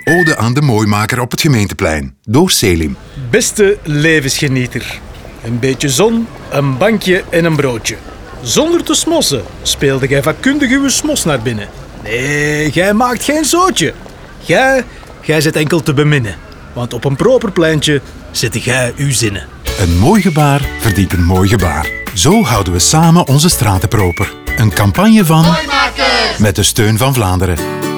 Een ode aan de mooimaker op het gemeenteplein. Door Selim. Beste levensgenieter. Een beetje zon, een bankje en een broodje. Zonder te smossen speelde gij vakkundig uw smos naar binnen. Nee, gij maakt geen zootje. Gij zit enkel te beminnen. Want op een proper pleintje zitten gij uw zinnen. Een mooi gebaar verdient een mooi gebaar. Zo houden we samen onze straten proper. Een campagne van... Mooimakers! Met de steun van Vlaanderen.